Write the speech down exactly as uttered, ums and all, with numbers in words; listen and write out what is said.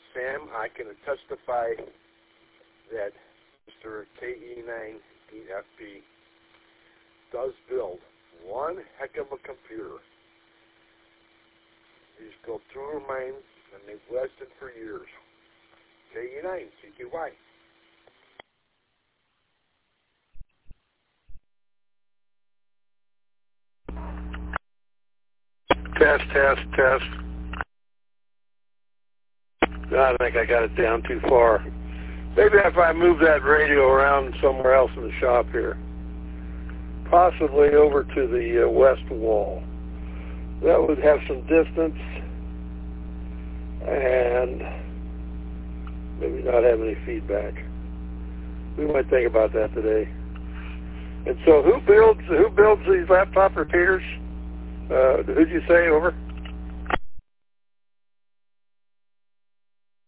Sam, I can testify that Mister K E nine E F P does build one heck of a computer. He's built two of mine, and they've lasted for years. K E nine, C Q Y. Test, test, test. I think I got it down too far. Maybe if I move that radio around somewhere else in the shop here. Possibly over to the uh, west wall. That would have some distance and maybe not have any feedback. We might think about that today. And so who builds who builds these laptop repeaters? Uh, who'd you say, over?